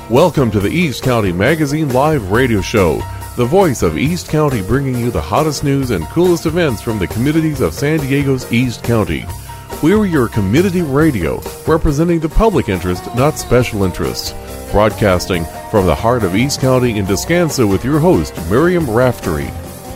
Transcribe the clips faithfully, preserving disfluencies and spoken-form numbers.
Welcome to the East County Magazine Live Radio Show, the voice of East County, bringing you the hottest news and coolest events from the communities of San Diego's East County. We're your community radio, representing the public interest, not special interests. Broadcasting from the heart of East County in Descanso with your host, Miriam Raftery.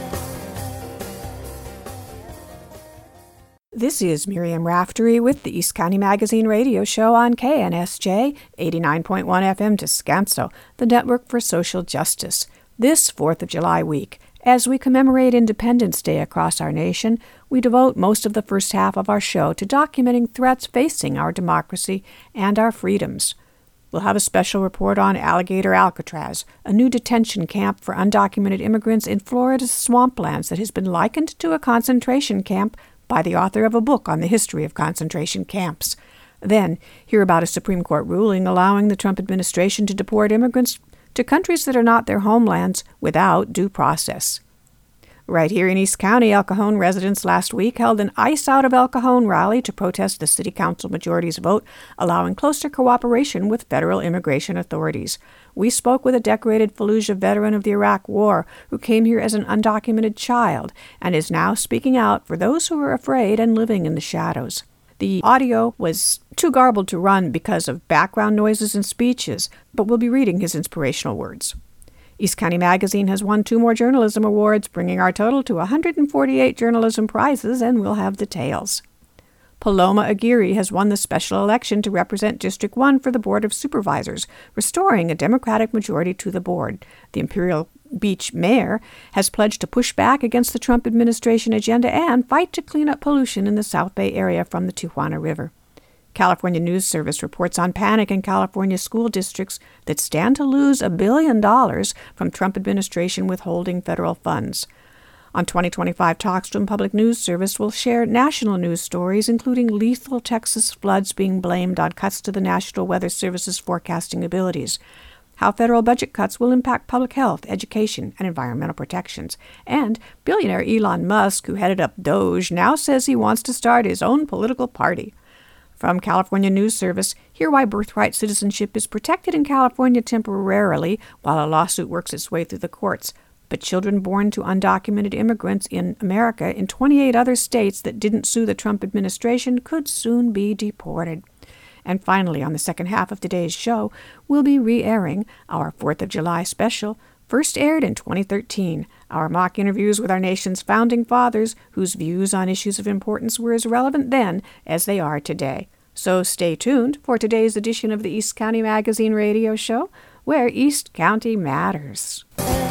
This is Miriam Raftery with the East County Magazine Radio Show on K N S J eighty-nine point one F M Descanso, the Network for Social Justice. This fourth of July week, as we commemorate Independence Day across our nation, we devote most of the first half of our show to documenting threats facing our democracy and our freedoms. We'll have a special report on Alligator Alcatraz, a new detention camp for undocumented immigrants in Florida's swamplands that has been likened to a concentration camp by the author of a book on the history of concentration camps. Then, hear about a Supreme Court ruling allowing the Trump administration to deport immigrants to countries that are not their homelands without due process. Right here in East County, El Cajon residents last week held an Ice Out of El Cajon rally to protest the City Council majority's vote allowing closer cooperation with federal immigration authorities. We spoke with a decorated Fallujah veteran of the Iraq War who came here as an undocumented child and is now speaking out for those who are afraid and living in the shadows. The audio was too garbled to run because of background noises and speeches, but we'll be reading his inspirational words. East County Magazine has won two more journalism awards, bringing our total to one hundred forty-eight journalism prizes, and we'll have details. Paloma Aguirre has won the special election to represent District one for the Board of Supervisors, restoring a Democratic majority to the board. The Imperial Beach mayor has pledged to push back against the Trump administration agenda and fight to clean up pollution in the South Bay area from the Tijuana River. California News Service reports on panic in California school districts that stand to lose a billion dollars from Trump administration withholding federal funds. On twenty twenty-five Talkstream Public News Service will share national news stories, including lethal Texas floods being blamed on cuts to the National Weather Service's forecasting abilities, how federal budget cuts will impact public health, education, and environmental protections, and billionaire Elon Musk, who headed up Doge, now says he wants to start his own political party. From California News Service, hear why birthright citizenship is protected in California temporarily while a lawsuit works its way through the courts. But children born to undocumented immigrants in America in twenty-eight other states that didn't sue the Trump administration could soon be deported. And finally, on the second half of today's show, we'll be re-airing our fourth of July special, first aired in twenty thirteen, our mock interviews with our nation's founding fathers, whose views on issues of importance were as relevant then as they are today. So stay tuned for today's edition of the East County Magazine Radio Show, where East County matters.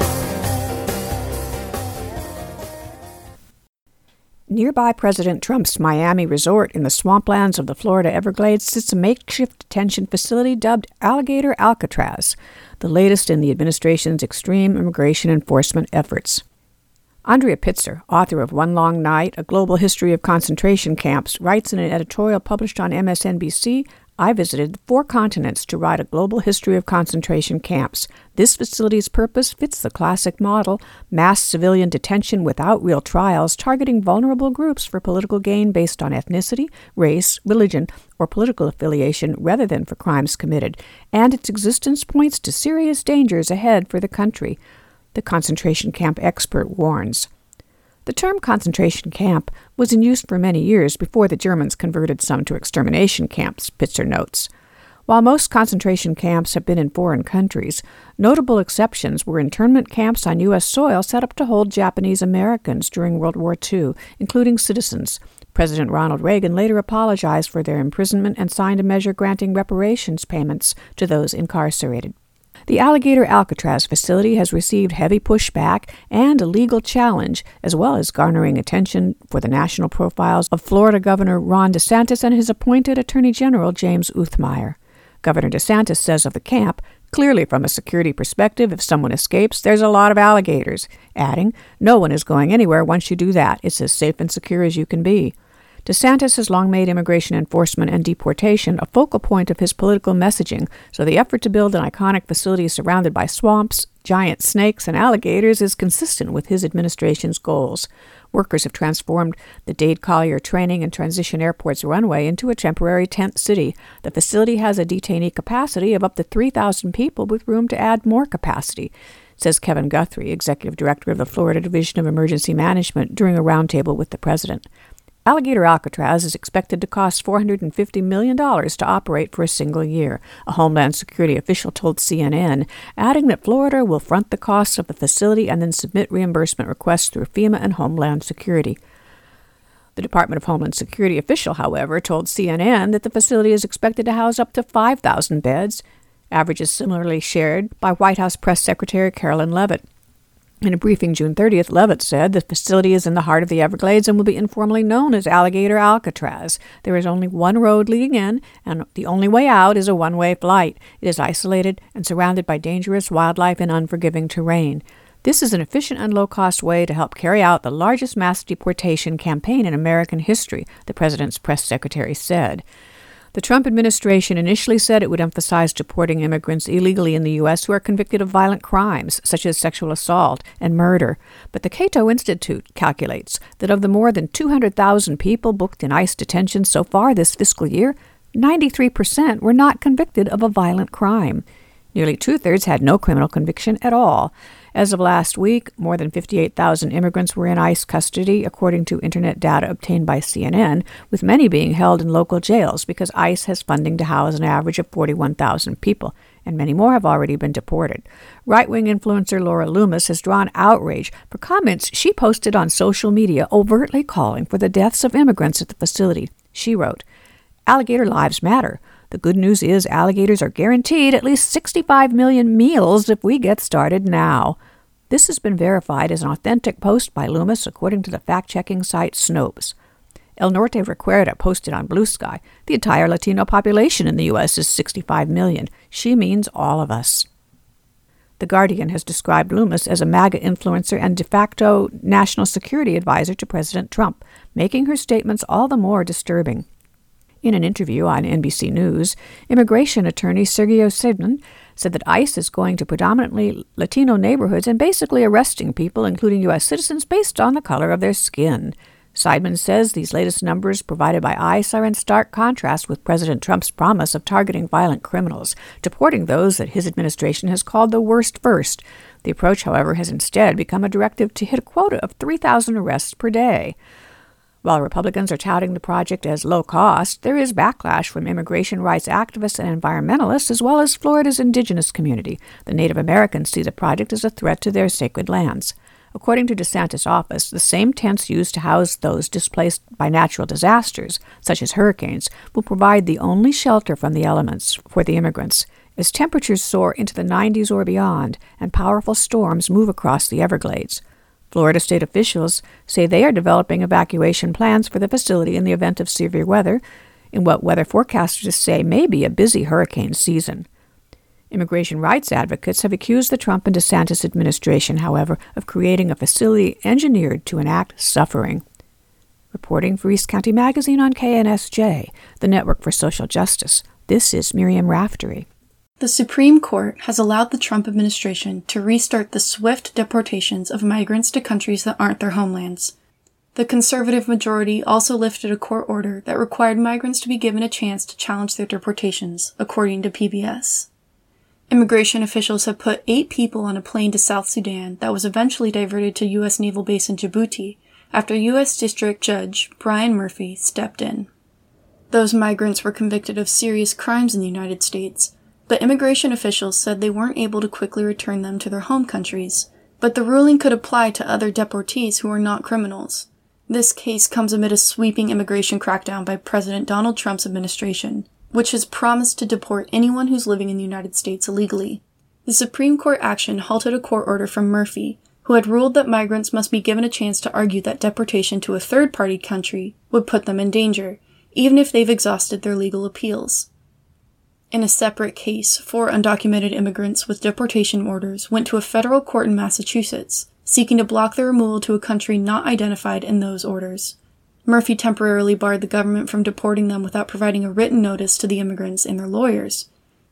Nearby President Trump's Miami resort in the swamplands of the Florida Everglades sits a makeshift detention facility dubbed Alligator Alcatraz, the latest in the administration's extreme immigration enforcement efforts. Andrea Pitzer, author of One Long Night, A Global History of Concentration Camps, writes in an editorial published on M S N B C, I visited four continents to write a global history of concentration camps. This facility's purpose fits the classic model, mass civilian detention without real trials, targeting vulnerable groups for political gain based on ethnicity, race, religion, or political affiliation rather than for crimes committed. And its existence points to serious dangers ahead for the country, the concentration camp expert warns. The term concentration camp was in use for many years before the Germans converted some to extermination camps, Pitzer notes. While most concentration camps have been in foreign countries, notable exceptions were internment camps on U S soil set up to hold Japanese Americans during World War Two, including citizens. President Ronald Reagan later apologized for their imprisonment and signed a measure granting reparations payments to those incarcerated. The Alligator Alcatraz facility has received heavy pushback and a legal challenge, as well as garnering attention for the national profiles of Florida Governor Ron DeSantis and his appointed Attorney General James Uthmeier. Governor DeSantis says of the camp, clearly from a security perspective, if someone escapes, there's a lot of alligators, adding, no one is going anywhere once you do that. It's as safe and secure as you can be. DeSantis has long made immigration enforcement and deportation a focal point of his political messaging, so the effort to build an iconic facility surrounded by swamps giant snakes and alligators is consistent with his administration's goals. Workers have transformed the Dade Collier Training and Transition Airport's runway into a temporary tent city. The facility has a detainee capacity of up to three thousand people with room to add more capacity, says Kevin Guthrie, Executive Director of the Florida Division of Emergency Management, during a roundtable with the President. Alligator Alcatraz is expected to cost four hundred fifty million dollars to operate for a single year, a Homeland Security official told C N N, adding that Florida will front the costs of the facility and then submit reimbursement requests through FEMA and Homeland Security. The Department of Homeland Security official, however, told C N N that the facility is expected to house up to five thousand beds, averages similarly shared by White House Press Secretary Carolyn Leavitt. In a briefing June thirtieth, Leavitt said the facility is in the heart of the Everglades and will be informally known as Alligator Alcatraz. There is only one road leading in, and the only way out is a one-way flight. It is isolated and surrounded by dangerous wildlife and unforgiving terrain. This is an efficient and low-cost way to help carry out the largest mass deportation campaign in American history, the president's press secretary said. The Trump administration initially said it would emphasize deporting immigrants illegally in the U S who are convicted of violent crimes, such as sexual assault and murder. But the Cato Institute calculates that of the more than two hundred thousand people booked in ICE detention so far this fiscal year, ninety-three percent were not convicted of a violent crime. Nearly two-thirds had no criminal conviction at all. As of last week, more than fifty-eight thousand immigrants were in ICE custody, according to Internet data obtained by C N N, with many being held in local jails because ICE has funding to house an average of forty-one thousand people, and many more have already been deported. Right-wing influencer Laura Loomis has drawn outrage for comments she posted on social media overtly calling for the deaths of immigrants at the facility. She wrote, "Alligator lives matter. The good news is alligators are guaranteed at least sixty-five million meals if we get started now." This has been verified as an authentic post by Loomis, according to the fact-checking site Snopes. El Norte Recuerda posted on Blue Sky, "The entire Latino population in the U S is sixty-five million. She means all of us." The Guardian has described Loomis as a MAGA influencer and de facto national security advisor to President Trump, making her statements all the more disturbing. In an interview on N B C News, immigration attorney Sergio Seidman said that ICE is going to predominantly Latino neighborhoods and basically arresting people, including U S citizens, based on the color of their skin. Seidman says these latest numbers provided by ICE are in stark contrast with President Trump's promise of targeting violent criminals, deporting those that his administration has called the worst first. The approach, however, has instead become a directive to hit a quota of three thousand arrests per day. While Republicans are touting the project as low cost, there is backlash from immigration rights activists and environmentalists, as well as Florida's indigenous community. The Native Americans see the project as a threat to their sacred lands. According to DeSantis' office, the same tents used to house those displaced by natural disasters, such as hurricanes, will provide the only shelter from the elements for the immigrants. As temperatures soar into the nineties or beyond, and powerful storms move across the Everglades, Florida state officials say they are developing evacuation plans for the facility in the event of severe weather, in what weather forecasters say may be a busy hurricane season. Immigration rights advocates have accused the Trump and DeSantis administration, however, of creating a facility engineered to enact suffering. Reporting for East County Magazine on K N S J, the Network for Social Justice, this is Miriam Raftery. The Supreme Court has allowed the Trump administration to restart the swift deportations of migrants to countries that aren't their homelands. The conservative majority also lifted a court order that required migrants to be given a chance to challenge their deportations, according to P B S. Immigration officials have put eight people on a plane to South Sudan that was eventually diverted to U S Naval Base in Djibouti after U S District Judge Brian Murphy stepped in. Those migrants were convicted of serious crimes in the United States, but immigration officials said they weren't able to quickly return them to their home countries, but the ruling could apply to other deportees who are not criminals. This case comes amid a sweeping immigration crackdown by President Donald Trump's administration, which has promised to deport anyone who's living in the United States illegally. The Supreme Court action halted a court order from Murphy, who had ruled that migrants must be given a chance to argue that deportation to a third-party country would put them in danger, even if they've exhausted their legal appeals. In a separate case, four undocumented immigrants with deportation orders went to a federal court in Massachusetts, seeking to block their removal to a country not identified in those orders. Murphy temporarily barred the government from deporting them without providing a written notice to the immigrants and their lawyers.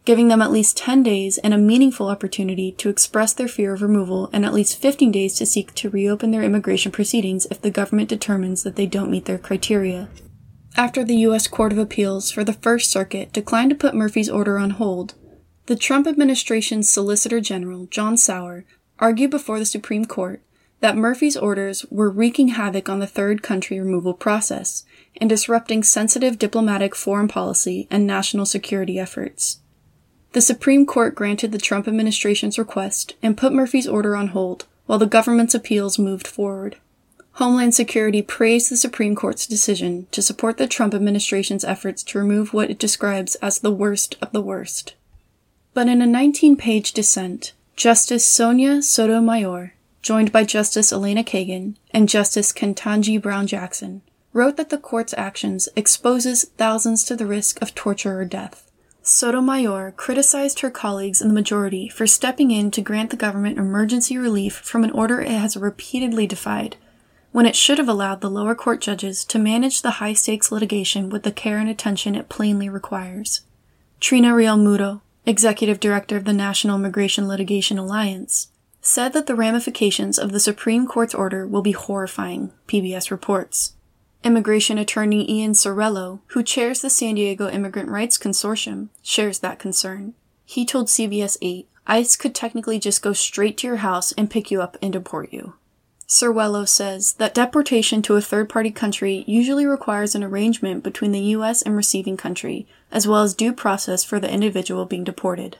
giving them at least ten days and a meaningful opportunity to express their fear of removal and at least fifteen days to seek to reopen their immigration proceedings if the government determines that they don't meet their criteria. After the U S Court of Appeals for the First Circuit declined to put Murphy's order on hold, the Trump administration's Solicitor General, John Sauer, argued before the Supreme Court that Murphy's orders were wreaking havoc on the third country removal process and disrupting sensitive diplomatic foreign policy and national security efforts. The Supreme Court granted the Trump administration's request and put Murphy's order on hold while the government's appeals moved forward. Homeland Security praised the Supreme Court's decision to support the Trump administration's efforts to remove what it describes as the worst of the worst. But in a nineteen-page dissent, Justice Sonia Sotomayor, joined by Justice Elena Kagan and Justice Ketanji Brown Jackson, wrote that the court's actions exposes thousands to the risk of torture or death. Sotomayor criticized her colleagues in the majority for stepping in to grant the government emergency relief from an order it has repeatedly defied, when it should have allowed the lower court judges to manage the high-stakes litigation with the care and attention it plainly requires. Trina Real Muto, executive director of the National Immigration Litigation Alliance, said that the ramifications of the Supreme Court's order will be horrifying, P B S reports. Immigration attorney Ian Sorello, who chairs the San Diego Immigrant Rights Consortium, shares that concern. He told C B S eight, ICE could technically just go straight to your house and pick you up and deport you. Sorello says that deportation to a third-party country usually requires an arrangement between the U S and receiving country, as well as due process for the individual being deported.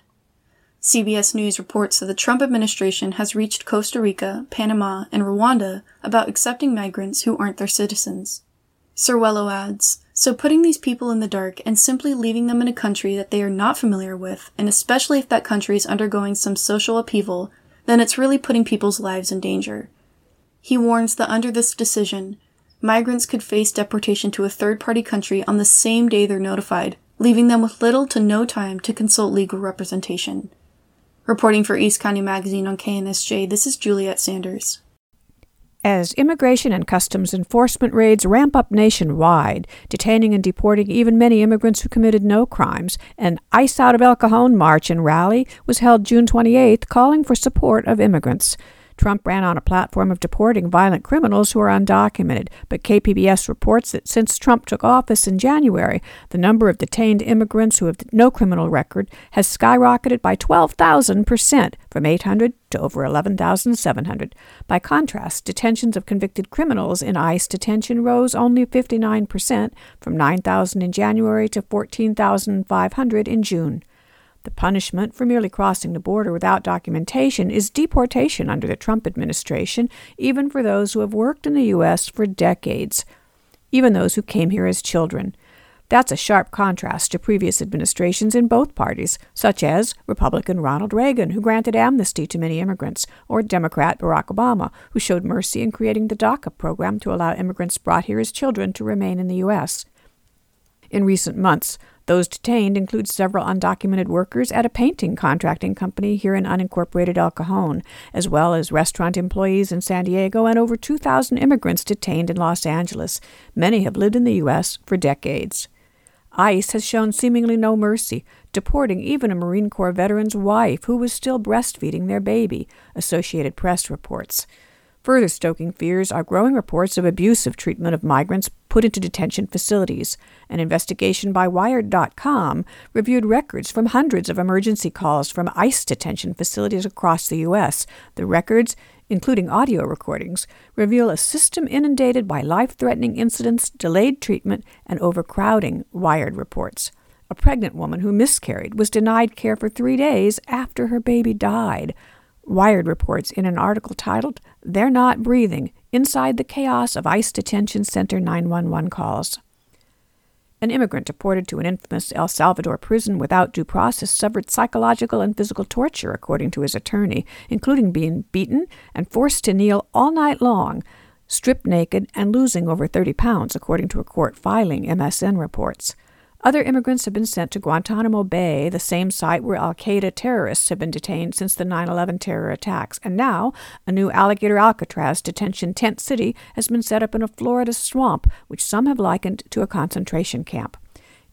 C B S News reports that the Trump administration has reached Costa Rica, Panama, and Rwanda about accepting migrants who aren't their citizens. Sorello adds, so putting these people in the dark and simply leaving them in a country that they are not familiar with, and especially if that country is undergoing some social upheaval, then it's really putting people's lives in danger. He warns that under this decision, migrants could face deportation to a third-party country on the same day they're notified, leaving them with little to no time to consult legal representation. Reporting for East County Magazine on K N S J, this is Juliet Sanders. As immigration and customs enforcement raids ramp up nationwide, detaining and deporting even many immigrants who committed no crimes, an ICE Out of El Cajon march and rally was held June twenty-eighth, calling for support of immigrants. Trump ran on a platform of deporting violent criminals who are undocumented, but K P B S reports that since Trump took office in January, the number of detained immigrants who have no criminal record has skyrocketed by twelve thousand percent, from eight hundred to over eleven thousand seven hundred. By contrast, detentions of convicted criminals in ICE detention rose only fifty-nine percent, from nine thousand in January to fourteen thousand five hundred in June. The punishment for merely crossing the border without documentation is deportation under the Trump administration, even for those who have worked in the U S for decades, even those who came here as children. That's a sharp contrast to previous administrations in both parties, such as Republican Ronald Reagan, who granted amnesty to many immigrants, or Democrat Barack Obama, who showed mercy in creating the DACA program to allow immigrants brought here as children to remain in the U S. In recent months, those detained include several undocumented workers at a painting contracting company here in unincorporated El Cajon, as well as restaurant employees in San Diego and over two thousand immigrants detained in Los Angeles. Many have lived in the U S for decades. ICE has shown seemingly no mercy, deporting even a Marine Corps veteran's wife who was still breastfeeding their baby, Associated Press reports. Further stoking fears are growing reports of abusive treatment of migrants put into detention facilities. An investigation by Wired dot com reviewed records from hundreds of emergency calls from ICE detention facilities across the U S. The records, including audio recordings, reveal a system inundated by life-threatening incidents, delayed treatment, and overcrowding, Wired reports. A pregnant woman who miscarried was denied care for three days after her baby died. Wired reports in an article titled, "They're Not Breathing, Inside the Chaos of ICE Detention Center nine one one Calls." An immigrant deported to an infamous El Salvador prison without due process suffered psychological and physical torture, according to his attorney, including being beaten and forced to kneel all night long, stripped naked, and losing over thirty pounds, according to a court filing, M S N reports. Other immigrants have been sent to Guantanamo Bay, the same site where al-Qaeda terrorists have been detained since the nine eleven terror attacks. And now, a new Alligator Alcatraz detention tent city has been set up in a Florida swamp, which some have likened to a concentration camp.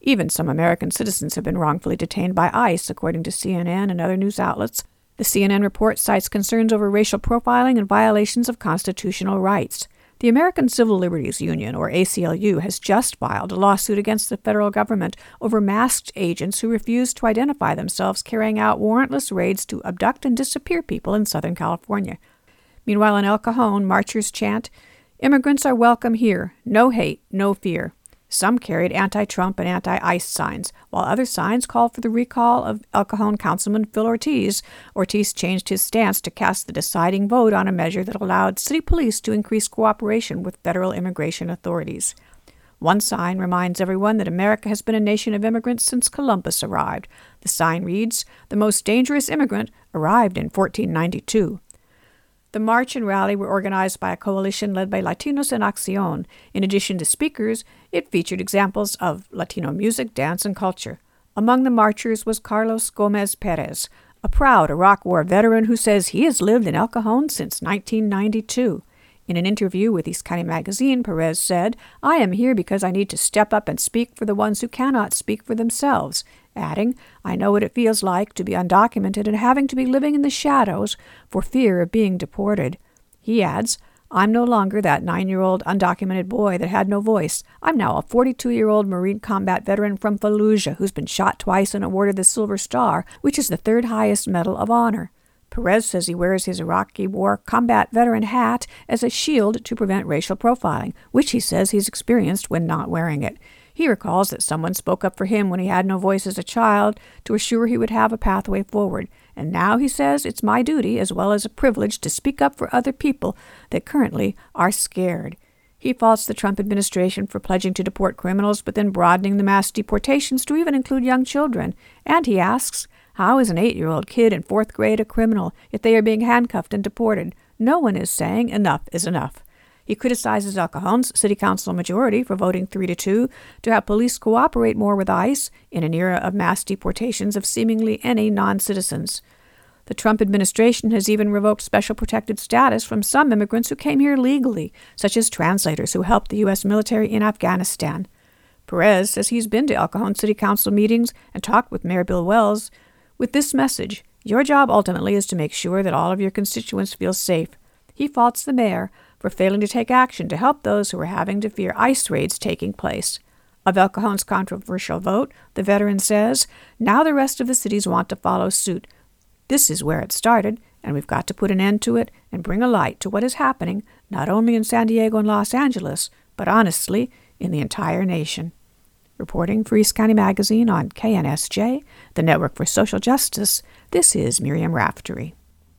Even some American citizens have been wrongfully detained by ICE, according to C N N and other news outlets. The C N N report cites concerns over racial profiling and violations of constitutional rights. The American Civil Liberties Union, or A C L U, has just filed a lawsuit against the federal government over masked agents who refuse to identify themselves carrying out warrantless raids to abduct and disappear people in Southern California. Meanwhile, in El Cajon, marchers chant, "Immigrants are welcome here. No hate, no fear." Some carried anti-Trump and anti-ICE signs, while other signs called for the recall of El Cajon Councilman Phil Ortiz. Ortiz changed his stance to cast the deciding vote on a measure that allowed city police to increase cooperation with federal immigration authorities. One sign reminds everyone that America has been a nation of immigrants since Columbus arrived. The sign reads, "The most dangerous immigrant arrived in fourteen ninety-two. The march and rally were organized by a coalition led by Latinos en Acción. In addition to speakers, it featured examples of Latino music, dance, and culture. Among the marchers was Carlos Gomez Perez, a proud Iraq War veteran who says he has lived in El Cajon since nineteen ninety-two. In an interview with East County Magazine, Perez said, "I am here because I need to step up and speak for the ones who cannot speak for themselves," adding, "I know what it feels like to be undocumented and having to be living in the shadows for fear of being deported." He adds, "I'm no longer that nine-year-old undocumented boy that had no voice. I'm now a forty-two-year-old Marine combat veteran from Fallujah who's been shot twice and awarded the Silver Star, which is the third highest medal of honor." Perez says he wears his Iraqi War combat veteran hat as a shield to prevent racial profiling, which he says he's experienced when not wearing it. He recalls that someone spoke up for him when he had no voice as a child to assure he would have a pathway forward. And now he says it's my duty as well as a privilege to speak up for other people that currently are scared. He faults the Trump administration for pledging to deport criminals but then broadening the mass deportations to even include young children. And he asks, how is an eight-year-old kid in fourth grade a criminal if they are being handcuffed and deported? No one is saying enough is enough. He criticizes El Cajon's city council majority for voting three to two to have police cooperate more with ICE in an era of mass deportations of seemingly any non-citizens. The Trump administration has even revoked special protected status from some immigrants who came here legally, such as translators who helped the U S military in Afghanistan. Perez says he's been to El Cajon City Council meetings and talked with Mayor Bill Wells with this message: your job ultimately is to make sure that all of your constituents feel safe. He faults the mayor for failing to take action to help those who are having to fear ICE raids taking place. Of El Cajon's controversial vote, the veteran says, now the rest of the cities want to follow suit. This is where it started, and we've got to put an end to it and bring a light to what is happening, not only in San Diego and Los Angeles, but honestly, in the entire nation. Reporting for East County Magazine on K N S J, the Network for Social Justice, this is Miriam Raftery.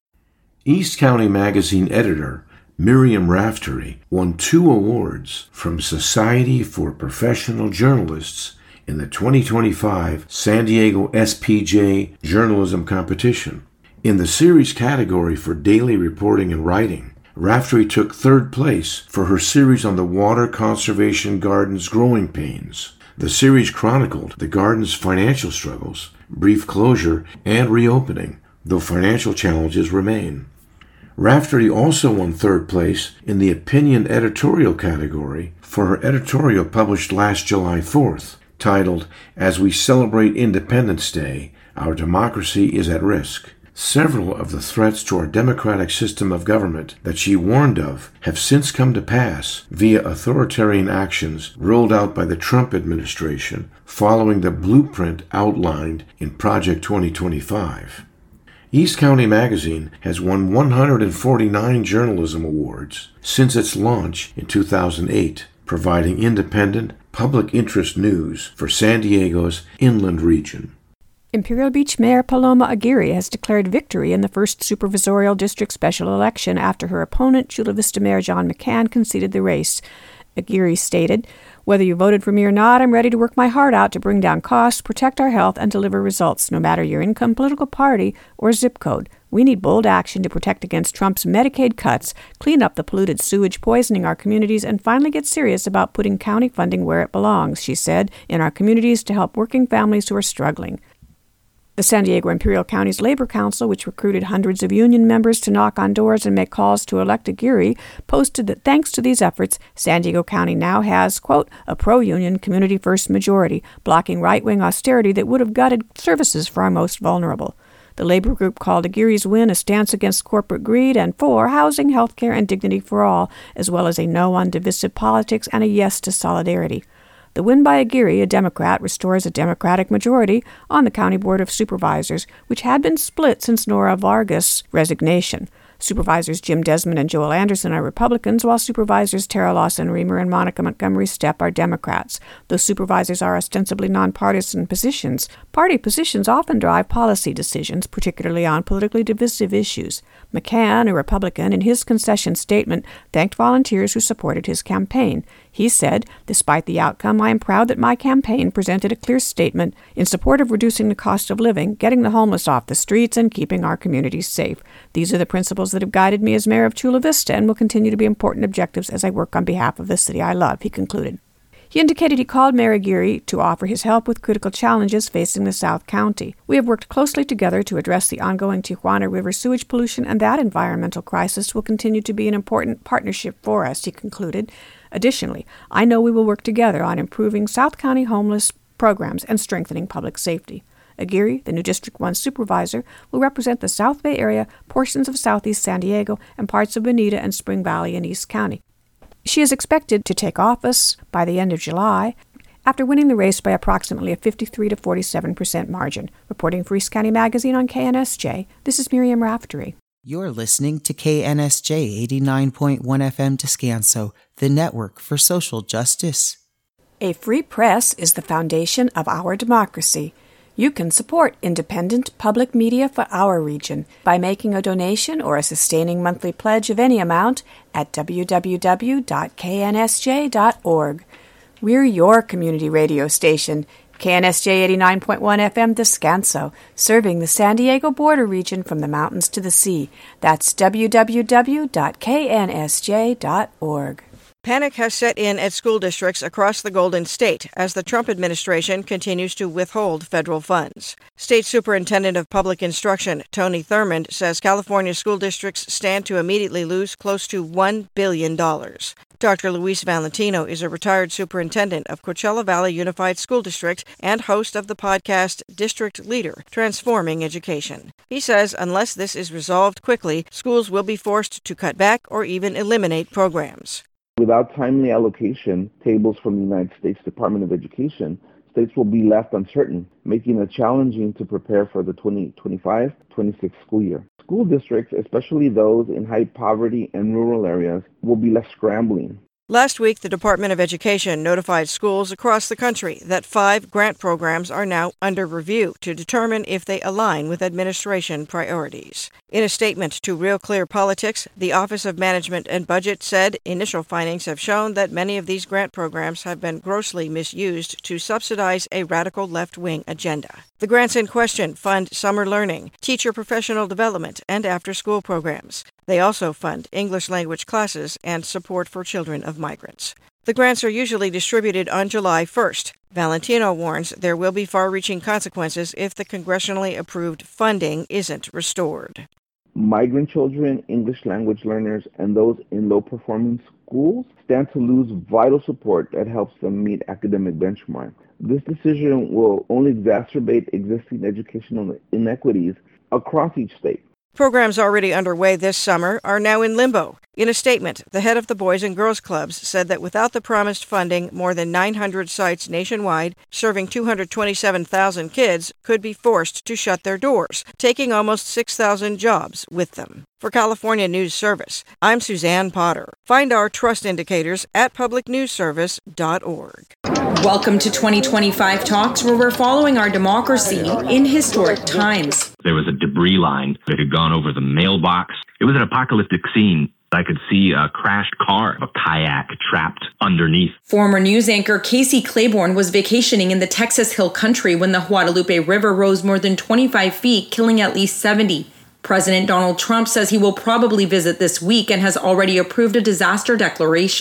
East County Magazine editor Miriam Raftery won two awards from Society for Professional Journalists in the twenty twenty-five San Diego S P J Journalism Competition. In the series category for daily reporting and writing, Raftery took third place for her series on the Water Conservation Garden's growing pains. The series chronicled the garden's financial struggles, brief closure, and reopening, though financial challenges remain. Raftery also won third place in the opinion editorial category for her editorial published last July fourth, titled, As We Celebrate Independence Day, Our Democracy is at Risk. Several of the threats to our democratic system of government that she warned of have since come to pass via authoritarian actions rolled out by the Trump administration following the blueprint outlined in Project twenty twenty-five. East County Magazine has won one hundred forty-nine journalism awards since its launch in two thousand eight, providing independent, public interest news for San Diego's inland region. Imperial Beach Mayor Paloma Aguirre has declared victory in the first supervisorial district special election after her opponent, Chula Vista Mayor John McCann, conceded the race. Aguirre stated, whether you voted for me or not, I'm ready to work my heart out to bring down costs, protect our health, and deliver results, no matter your income, political party, or zip code. We need bold action to protect against Trump's Medicaid cuts, clean up the polluted sewage poisoning our communities, and finally get serious about putting county funding where it belongs, she said, in our communities to help working families who are struggling. The San Diego Imperial County's Labor Council, which recruited hundreds of union members to knock on doors and make calls to elect Aguirre, posted that thanks to these efforts, San Diego County now has, quote, a pro-union, community-first majority, blocking right-wing austerity that would have gutted services for our most vulnerable. The labor group called Aguirre's win a stance against corporate greed and for housing, health care, and dignity for all, as well as a no on divisive politics and a yes to solidarity. The win by Aguirre, a Democrat, restores a Democratic majority on the County Board of Supervisors, which had been split since Nora Vargas' resignation. Supervisors Jim Desmond and Joel Anderson are Republicans, while Supervisors Tara Lawson Reamer and Monica Montgomery Stepp are Democrats. Those supervisors are ostensibly nonpartisan positions. Party positions often drive policy decisions, particularly on politically divisive issues. McCann, a Republican, in his concession statement, thanked volunteers who supported his campaign. He said, despite the outcome, I am proud that my campaign presented a clear statement in support of reducing the cost of living, getting the homeless off the streets, and keeping our communities safe. These are the principles that have guided me as mayor of Chula Vista and will continue to be important objectives as I work on behalf of the city I love, he concluded. He indicated he called Mayor Aguirre to offer his help with critical challenges facing the South County. We have worked closely together to address the ongoing Tijuana River sewage pollution, and that environmental crisis will continue to be an important partnership for us, he concluded. Additionally, I know we will work together on improving South County homeless programs and strengthening public safety. Aguirre, the new District one supervisor, will represent the South Bay area, portions of southeast San Diego, and parts of Bonita and Spring Valley in East County. She is expected to take office by the end of July after winning the race by approximately a fifty-three to forty-seven percent margin. Reporting for East County Magazine on K N S J, this is Miriam Raftery. You're listening to K N S J eighty-nine point one F M Descanso, the network for social justice. A free press is the foundation of our democracy. You can support independent public media for our region by making a donation or a sustaining monthly pledge of any amount at w w w dot k n s j dot org. We're your community radio station, K N S J eighty-nine point one F M Descanso, serving the San Diego border region from the mountains to the sea. That's w w w dot k n s j dot org. Panic has set in at school districts across the Golden State as the Trump administration continues to withhold federal funds. State Superintendent of Public Instruction Tony Thurmond says California school districts stand to immediately lose close to one billion dollars. Doctor Luis Valentino is a retired superintendent of Coachella Valley Unified School District and host of the podcast District Leader, Transforming Education. He says unless this is resolved quickly, schools will be forced to cut back or even eliminate programs. Without timely allocation tables from the United States Department of Education, states will be left uncertain, making it challenging to prepare for the twenty twenty-five twenty-six school year. School districts, especially those in high poverty and rural areas, will be left scrambling. Last week, the Department of Education notified schools across the country that five grant programs are now under review to determine if they align with administration priorities. In a statement to Real Clear Politics, the Office of Management and Budget said initial findings have shown that many of these grant programs have been grossly misused to subsidize a radical left-wing agenda. The grants in question fund summer learning, teacher professional development, and after-school programs. They also fund English language classes and support for children of migrants. The grants are usually distributed on July first. Valentino warns there will be far-reaching consequences if the congressionally approved funding isn't restored. Migrant children, English language learners, and those in low-performing schools stand to lose vital support that helps them meet academic benchmarks. This decision will only exacerbate existing educational inequities across each state. Programs already underway this summer are now in limbo. In a statement, the head of the Boys and Girls Clubs said that without the promised funding, more than nine hundred sites nationwide, serving two hundred twenty-seven thousand kids, could be forced to shut their doors, taking almost six thousand jobs with them. For California News Service, I'm Suzanne Potter. Find our trust indicators at public news service dot org. Welcome to twenty twenty-five Talks, where we're following our democracy in historic times. There was a debris line that had gone over the mailbox. It was an apocalyptic scene. I could see a crashed car, a kayak trapped underneath. Former news anchor Casey Claiborne was vacationing in the Texas Hill Country when the Guadalupe River rose more than twenty-five feet, killing at least seventy. President Donald Trump says he will probably visit this week and has already approved a disaster declaration.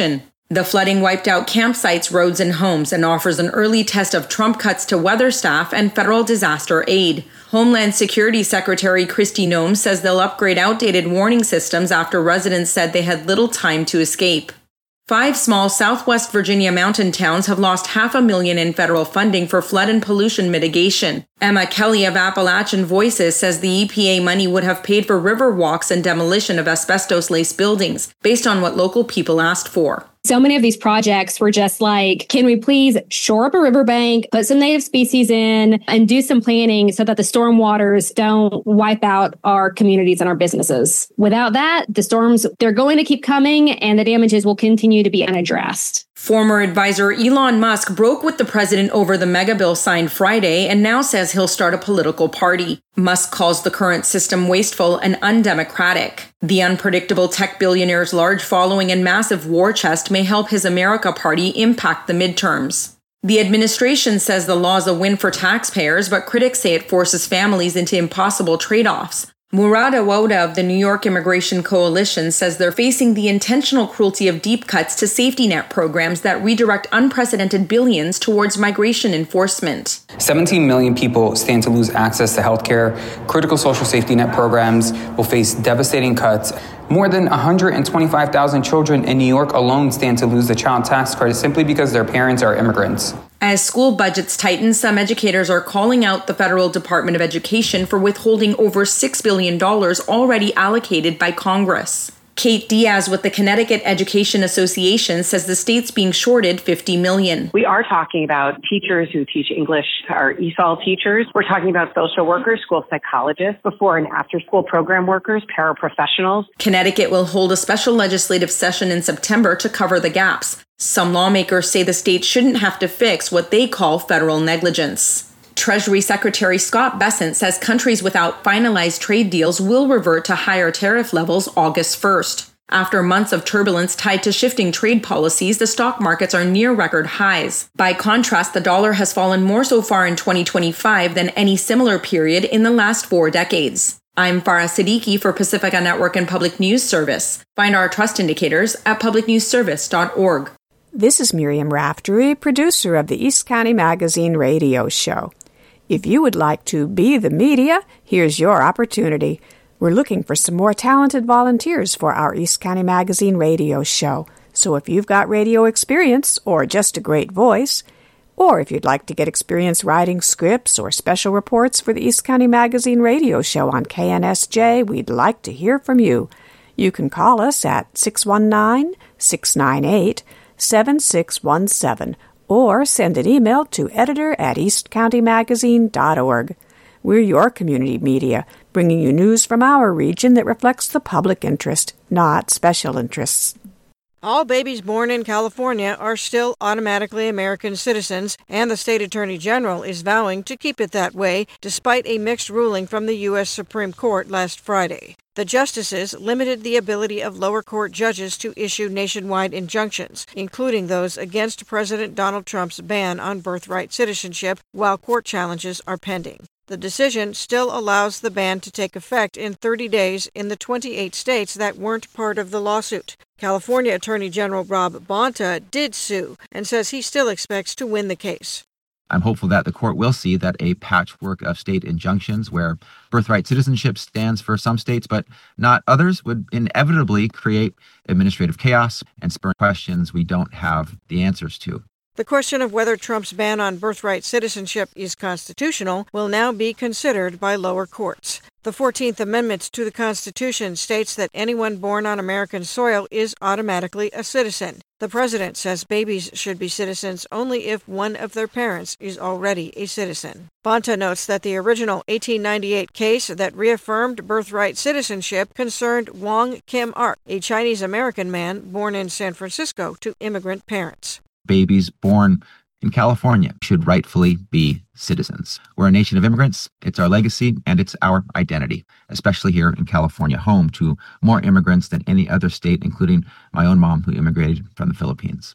The flooding wiped out campsites, roads, and homes and offers an early test of Trump cuts to weather staff and federal disaster aid. Homeland Security Secretary Kristi Noem says they'll upgrade outdated warning systems after residents said they had little time to escape. Five small Southwest Virginia mountain towns have lost half a million in federal funding for flood and pollution mitigation. Emma Kelly of Appalachian Voices says the E P A money would have paid for river walks and demolition of asbestos-laced buildings, based on what local people asked for. So many of these projects were just like, can we please shore up a riverbank, put some native species in, and do some planning so that the storm waters don't wipe out our communities and our businesses. Without that, the storms, they're going to keep coming and the damages will continue to be unaddressed. Former advisor Elon Musk broke with the president over the mega bill signed Friday and now says he'll start a political party. Musk calls the current system wasteful and undemocratic. The unpredictable tech billionaire's large following and massive war chest may help his America Party impact the midterms. The administration says the law is a win for taxpayers, but critics say it forces families into impossible trade-offs. Murad Awoda of the New York Immigration Coalition says they're facing the intentional cruelty of deep cuts to safety net programs that redirect unprecedented billions towards migration enforcement. seventeen million people stand to lose access to health care. Critical social safety net programs will face devastating cuts. More than one hundred twenty-five thousand children in New York alone stand to lose the child tax credit simply because their parents are immigrants. As school budgets tighten, some educators are calling out the Federal Department of Education for withholding over six billion dollars already allocated by Congress. Kate Diaz with the Connecticut Education Association says the state's being shorted fifty million dollars. We are talking about teachers who teach English, our E S O L teachers. We're talking about social workers, school psychologists, before and after school program workers, paraprofessionals. Connecticut will hold a special legislative session in September to cover the gaps. Some lawmakers say the state shouldn't have to fix what they call federal negligence. Treasury Secretary Scott Bessent says countries without finalized trade deals will revert to higher tariff levels August first. After months of turbulence tied to shifting trade policies, the stock markets are near record highs. By contrast, the dollar has fallen more so far in twenty twenty-five than any similar period in the last four decades. I'm Farah Siddiqui for Pacifica Network and Public News Service. Find our trust indicators at public news service dot org. This is Miriam Raftery, producer of the East County Magazine radio show. If you would like to be the media, here's your opportunity. We're looking for some more talented volunteers for our East County Magazine radio show. So if you've got radio experience or just a great voice, or if you'd like to get experience writing scripts or special reports for the East County Magazine radio show on K N S J, we'd like to hear from you. You can call us at six one nine, six nine eight, seven six one seven or send an email to editor at east county magazine dot org. We're your community media, bringing you news from our region that reflects the public interest, not special interests. All babies born in California are still automatically American citizens, and the state attorney general is vowing to keep it that way, despite a mixed ruling from the U S Supreme Court last Friday. The justices limited the ability of lower court judges to issue nationwide injunctions, including those against President Donald Trump's ban on birthright citizenship, while court challenges are pending. The decision still allows the ban to take effect in thirty days in the twenty-eight states that weren't part of the lawsuit. California Attorney General Rob Bonta did sue and says he still expects to win the case. I'm hopeful that the court will see that a patchwork of state injunctions where birthright citizenship stands for some states but not others would inevitably create administrative chaos and spur questions we don't have the answers to. The question of whether Trump's ban on birthright citizenship is constitutional will now be considered by lower courts. The fourteenth Amendment to the Constitution states that anyone born on American soil is automatically a citizen. The president says babies should be citizens only if one of their parents is already a citizen. Bonta notes that the original eighteen ninety-eight case that reaffirmed birthright citizenship concerned Wong Kim Ark, a Chinese-American man born in San Francisco to immigrant parents. Babies born in California should rightfully be citizens. We're a nation of immigrants. It's our legacy and it's our identity, especially here in California, home to more immigrants than any other state, including my own mom who immigrated from the Philippines.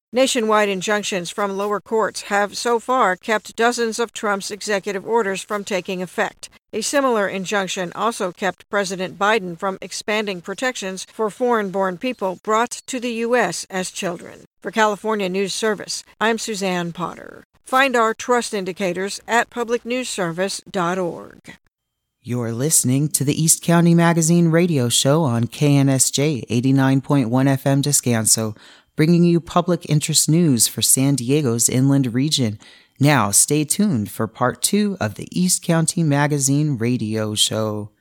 Nationwide injunctions from lower courts have so far kept dozens of Trump's executive orders from taking effect. A similar injunction also kept President Biden from expanding protections for foreign-born people brought to the U S as children. For California News Service, I'm Suzanne Potter. Find our trust indicators at public news service dot org. You're listening to the East County Magazine radio show on K N S J eighty-nine point one F M Descanso, bringing you public interest news for San Diego's inland region. Now, stay tuned for part two of the East County Magazine radio show.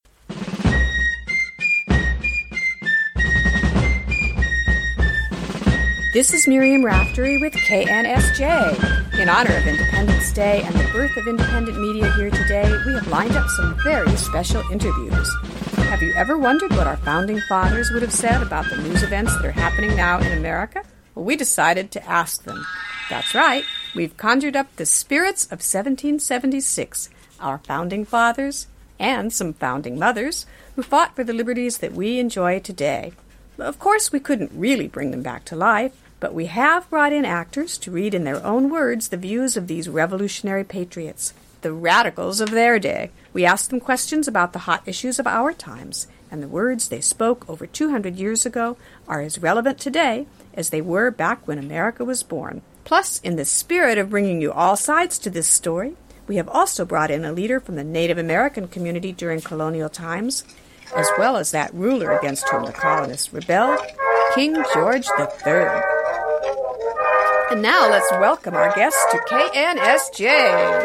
This is Miriam Raftery with K N S J. In honor of Independence Day and the birth of independent media here today, we have lined up some very special interviews. Have you ever wondered what our founding fathers would have said about the news events that are happening now in America? Well, we decided to ask them. That's right, we've conjured up the spirits of seventeen seventy-six, our founding fathers, and some founding mothers, who fought for the liberties that we enjoy today. Of course, we couldn't really bring them back to life, but we have brought in actors to read in their own words the views of these revolutionary patriots, the radicals of their day. We asked them questions about the hot issues of our times, and the words they spoke over two hundred years ago are as relevant today as they were back when America was born. Plus, in the spirit of bringing you all sides to this story, we have also brought in a leader from the Native American community during colonial times, as well as that ruler against whom the colonists rebelled, King George the Third. And now let's welcome our guests to K N S J.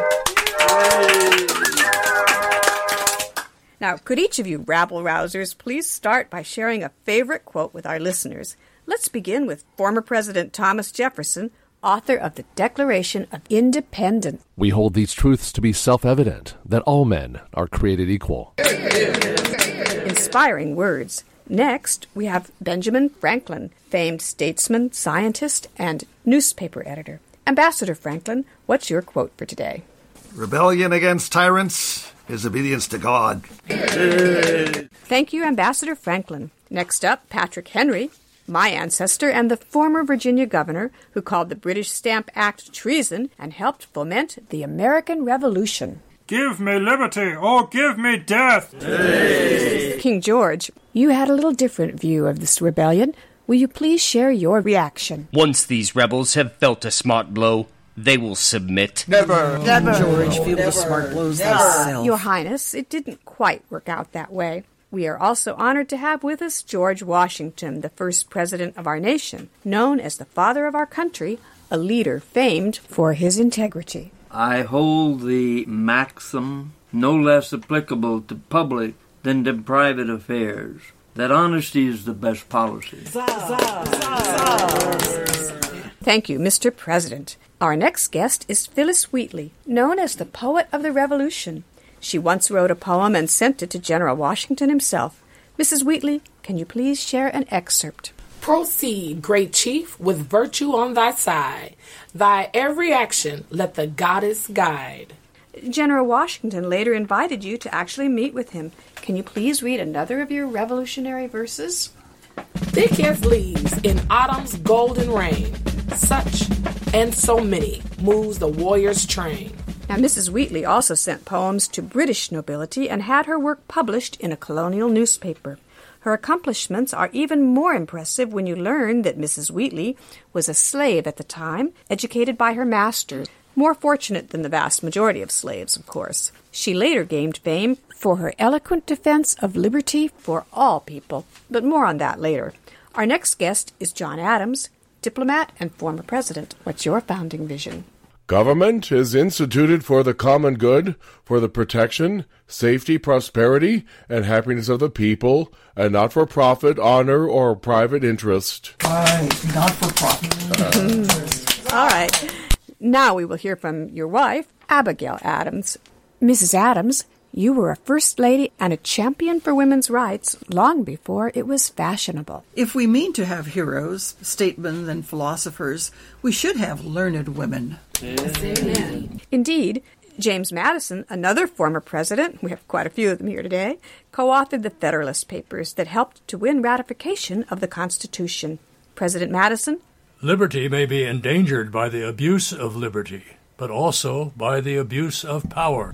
Now, could each of you rabble-rousers please start by sharing a favorite quote with our listeners? Let's begin with former President Thomas Jefferson, author of the Declaration of Independence. We hold these truths to be self-evident, that all men are created equal. Inspiring words. Next, we have Benjamin Franklin, famed statesman, scientist, and newspaper editor. Ambassador Franklin, what's your quote for today? Rebellion against tyrants is obedience to God. Thank you, Ambassador Franklin. Next up, Patrick Henry, my ancestor and the former Virginia governor who called the British Stamp Act treason and helped foment the American Revolution. Give me liberty or give me death. King George, you had a little different view of this rebellion. Will you please share your reaction? Once these rebels have felt a smart blow, they will submit. Never. Never. George, feel the smart blows thyself. Your Highness, it didn't quite work out that way. We are also honored to have with us George Washington, the first president of our nation, known as the father of our country, a leader famed for his integrity. I hold the maxim no less applicable to public than to private affairs, that honesty is the best policy. Thank you, Mister President. Our next guest is Phyllis Wheatley, known as the Poet of the Revolution. She once wrote a poem and sent it to General Washington himself. Missus Wheatley, can you please share an excerpt? Proceed, great chief, with virtue on thy side. Thy every action let the goddess guide. General Washington later invited you to actually meet with him. Can you please read another of your revolutionary verses? Thick as leaves in autumn's golden rain, such and so many moves the warrior's train. Now, Missus Wheatley also sent poems to British nobility and had her work published in a colonial newspaper. Her accomplishments are even more impressive when you learn that Missus Wheatley was a slave at the time, educated by her masters, more fortunate than the vast majority of slaves, of course. She later gained fame for her eloquent defense of liberty for all people, but more on that later. Our next guest is John Adams, diplomat and former president. What's your founding vision? Government is instituted for the common good, for the protection, safety, prosperity, and happiness of the people, and not for profit, honor, or private interest. Right, not for profit. Uh. All right. Now we will hear from your wife, Abigail Adams. Missus Adams, you were a first lady and a champion for women's rights long before it was fashionable. If we mean to have heroes, statesmen, and philosophers, we should have learned women. Amen. Indeed, James Madison, another former president, we have quite a few of them here today, co-authored the Federalist Papers that helped to win ratification of the Constitution. President Madison, Liberty may be endangered by the abuse of liberty, but also by the abuse of power.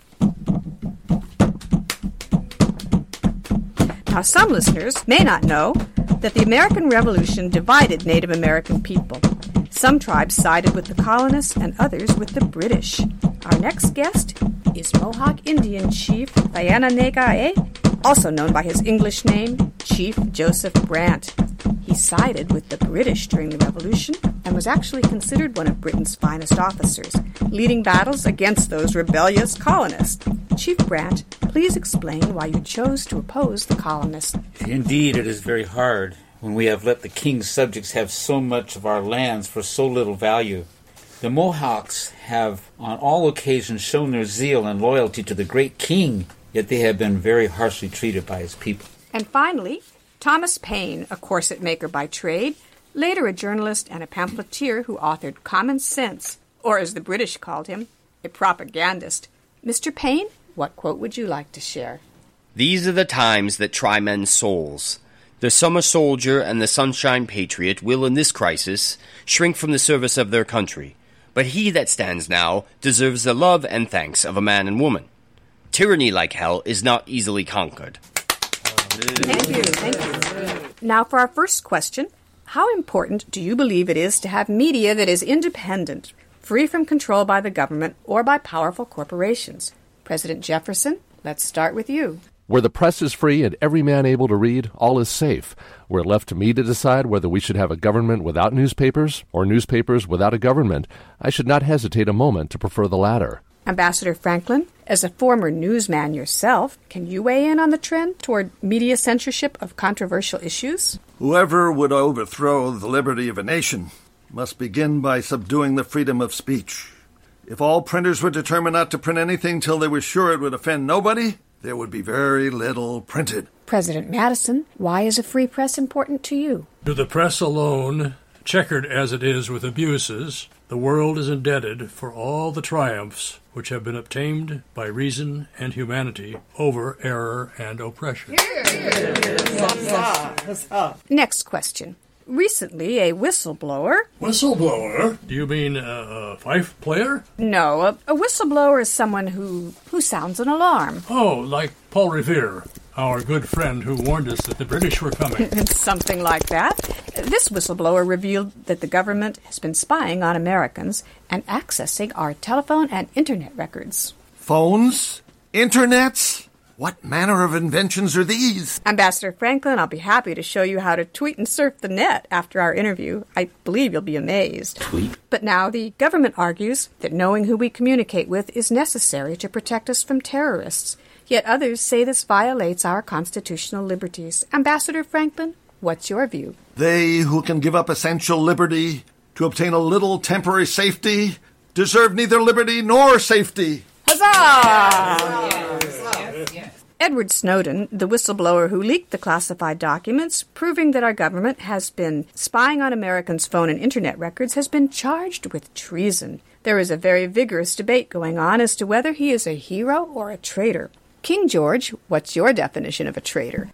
Now, some listeners may not know that the American Revolution divided Native American people. Some tribes sided with the colonists and others with the British. Our next guest is Mohawk Indian Chief Waiananegae, also known by his English name, Chief Joseph Brant. He sided with the British during the Revolution and was actually considered one of Britain's finest officers, leading battles against those rebellious colonists. Chief Brant, please explain why you chose to oppose the colonists. Indeed, it is very hard when we have let the king's subjects have so much of our lands for so little value. The Mohawks have on all occasions shown their zeal and loyalty to the great king, yet they have been very harshly treated by his people. And finally, Thomas Paine, a corset maker by trade, later a journalist and a pamphleteer who authored Common Sense, or as the British called him, a propagandist. Mister Paine, what quote would you like to share? These are the times that try men's souls. The summer soldier and the sunshine patriot will, in this crisis, shrink from the service of their country. But he that stands now deserves the love and thanks of a man and woman. Tyranny like hell is not easily conquered. Thank you, thank you. Now for our first question. How important do you believe it is to have media that is independent, free from control by the government or by powerful corporations? President Jefferson, let's start with you. Where the press is free and every man able to read, all is safe. We're left to me to decide whether we should have a government without newspapers or newspapers without a government. I should not hesitate a moment to prefer the latter. Ambassador Franklin, as a former newsman yourself, can you weigh in on the trend toward media censorship of controversial issues? Whoever would overthrow the liberty of a nation must begin by subduing the freedom of speech. If all printers were determined not to print anything till they were sure it would offend nobody, there would be very little printed. President Madison, why is a free press important to you? To the press alone, checkered as it is with abuses, the world is indebted for all the triumphs which have been obtained by reason and humanity over error and oppression. Next question. Recently, a whistleblower... Whistleblower? Do you mean a, a fife player? No, a, a whistleblower is someone who, who sounds an alarm. Oh, like Paul Revere, our good friend who warned us that the British were coming. Something like that. This whistleblower revealed that the government has been spying on Americans and accessing our telephone and internet records. Phones? Internets? What manner of inventions are these? Ambassador Franklin, I'll be happy to show you how to tweet and surf the net after our interview. I believe you'll be amazed. Tweet? But now the government argues that knowing who we communicate with is necessary to protect us from terrorists. Yet others say this violates our constitutional liberties. Ambassador Franklin, what's your view? They who can give up essential liberty to obtain a little temporary safety deserve neither liberty nor safety. Huzzah! Edward Snowden, the whistleblower who leaked the classified documents proving that our government has been spying on Americans' phone and internet records, has been charged with treason. There is a very vigorous debate going on as to whether he is a hero or a traitor. King George, what's your definition of a traitor?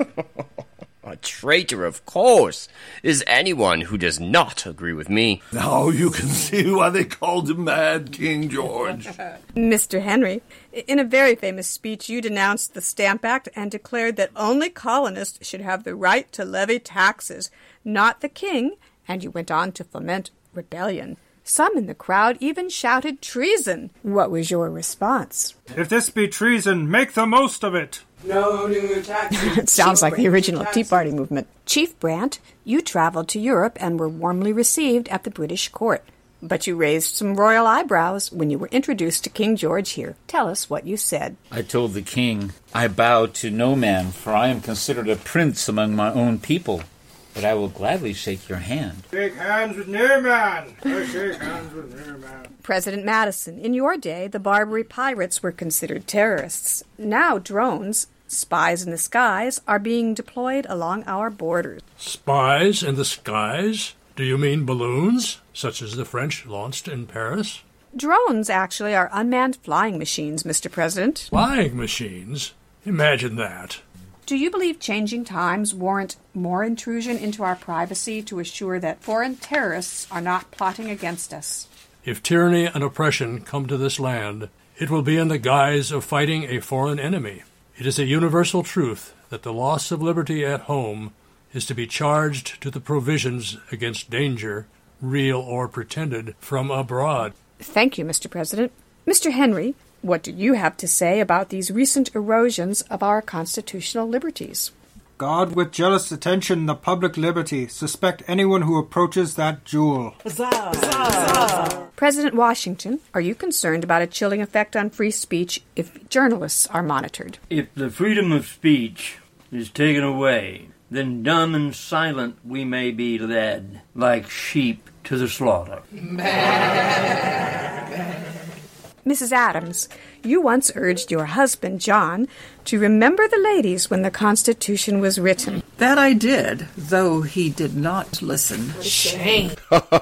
A traitor, of course, is anyone who does not agree with me. Now you can see why they called him Mad King George. Mister Henry, in a very famous speech, you denounced the Stamp Act and declared that only colonists should have the right to levy taxes, not the king, and you went on to foment rebellion. Some in the crowd even shouted treason. What was your response? If this be treason, make the most of it. No new taxes. It sounds like the original Tea Party movement. Chief Brant, you traveled to Europe and were warmly received at the British court. But you raised some royal eyebrows when you were introduced to King George here. Tell us what you said. I told the king, I bow to no man, for I am considered a prince among my own people. But I will gladly shake your hand. Shake hands with no man. I shake hands with no man. President Madison, in your day, the Barbary pirates were considered terrorists. Now drones, spies in the skies, are being deployed along our borders. Spies in the skies? Do you mean balloons, such as the French launched in Paris? Drones, actually, are unmanned flying machines, Mister President. Flying machines? Imagine that. Do you believe changing times warrant more intrusion into our privacy to assure that foreign terrorists are not plotting against us? If tyranny and oppression come to this land, it will be in the guise of fighting a foreign enemy. It is a universal truth that the loss of liberty at home is to be charged to the provisions against danger, real or pretended, from abroad. Thank you, Mister President. Mister Henry, what do you have to say about these recent erosions of our constitutional liberties? Guard with jealous attention the public liberty. Suspect anyone who approaches that jewel. Huzzah! Huzzah! President Washington, are you concerned about a chilling effect on free speech if journalists are monitored? If the freedom of speech is taken away, then dumb and silent we may be led, like sheep to the slaughter. Missus Adams, you once urged your husband, John, to remember the ladies when the Constitution was written. That I did, though he did not listen. Shame.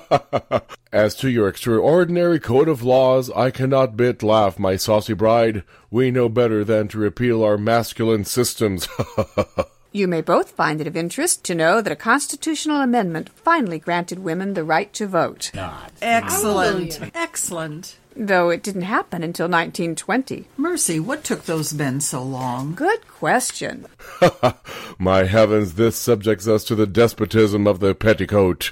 As to your extraordinary code of laws, I cannot but laugh, my saucy bride. We know better than to repeal our masculine systems. You may both find it of interest to know that a constitutional amendment finally granted women the right to vote. God. Excellent. Hallelujah. Excellent. Though it didn't happen until nineteen twenty. Mercy, what took those men so long? Good question. My heavens, this subjects us to the despotism of the petticoat.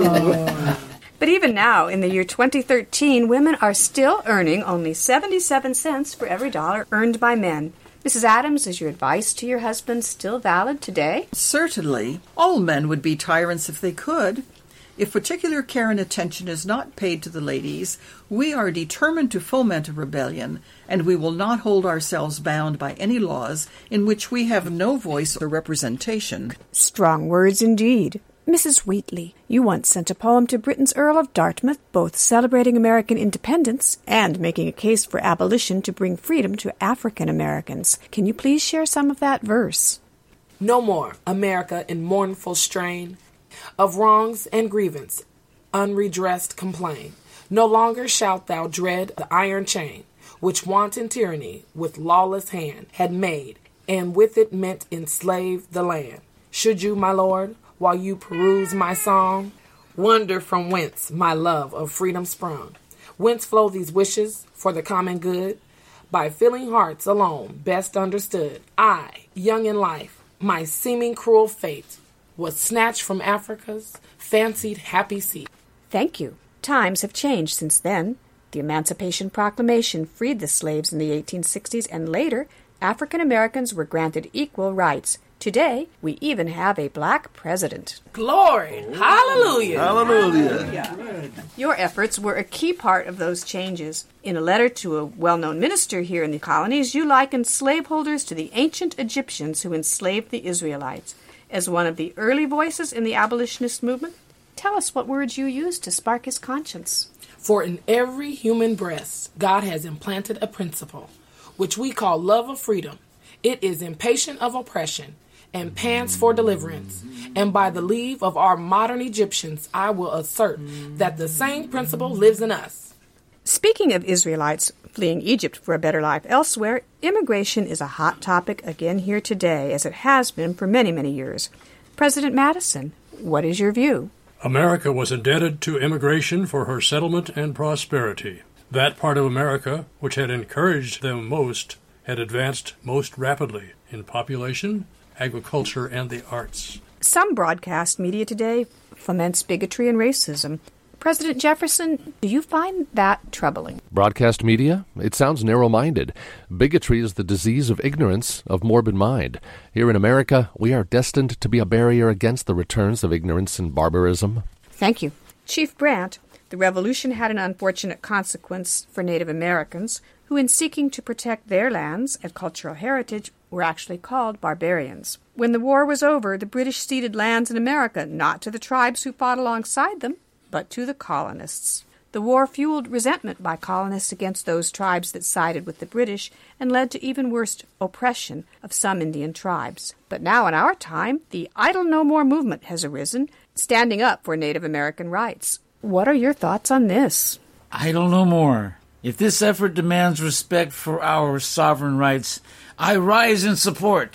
But even now, in the year twenty thirteen, women are still earning only seventy-seven cents for every dollar earned by men. Missus Adams, is your advice to your husband still valid today? Certainly. All men would be tyrants if they could. If particular care and attention is not paid to the ladies, we are determined to foment a rebellion, and we will not hold ourselves bound by any laws in which we have no voice or representation. Strong words indeed. Missus Wheatley, you once sent a poem to Britain's Earl of Dartmouth, both celebrating American independence and making a case for abolition to bring freedom to African Americans. Can you please share some of that verse? No more, America, in mournful strain, of wrongs and grievance, unredressed complain. No longer shalt thou dread the iron chain, which wanton tyranny with lawless hand had made, and with it meant enslave the land. Should you, my lord, while you peruse my song, wonder from whence my love of freedom sprung, whence flow these wishes for the common good, by filling hearts alone best understood, I, young in life, my seeming cruel fate, was snatched from Africa's fancied happy seat. Thank you. Times have changed since then. The Emancipation Proclamation freed the slaves in the eighteen sixties, and later, African Americans were granted equal rights. Today, we even have a black president. Glory! Hallelujah! Hallelujah! Your efforts were a key part of those changes. In a letter to a well-known minister here in the colonies, you likened slaveholders to the ancient Egyptians who enslaved the Israelites. As one of the early voices in the abolitionist movement, tell us what words you used to spark his conscience. For in every human breast, God has implanted a principle, which we call love of freedom. It is impatient of oppression and pants for deliverance. And by the leave of our modern Egyptians, I will assert that the same principle lives in us. Speaking of Israelites fleeing Egypt for a better life elsewhere, immigration is a hot topic again here today, as it has been for many, many years. President Madison, what is your view? America was indebted to immigration for her settlement and prosperity. That part of America which had encouraged them most had advanced most rapidly in population, agriculture, and the arts. Some broadcast media today foments bigotry and racism. President Jefferson, do you find that troubling? Broadcast media? It sounds narrow-minded. Bigotry is the disease of ignorance, of morbid mind. Here in America, we are destined to be a barrier against the returns of ignorance and barbarism. Thank you. Chief Brandt, the Revolution had an unfortunate consequence for Native Americans, who in seeking to protect their lands and cultural heritage were actually called barbarians. When the war was over, the British ceded lands in America not to the tribes who fought alongside them, but to the colonists. The war fueled resentment by colonists against those tribes that sided with the British and led to even worse oppression of some Indian tribes. But now in our time, the Idle No More movement has arisen, standing up for Native American rights. What are your thoughts on this? Idle no more. If this effort demands respect for our sovereign rights, I rise in support.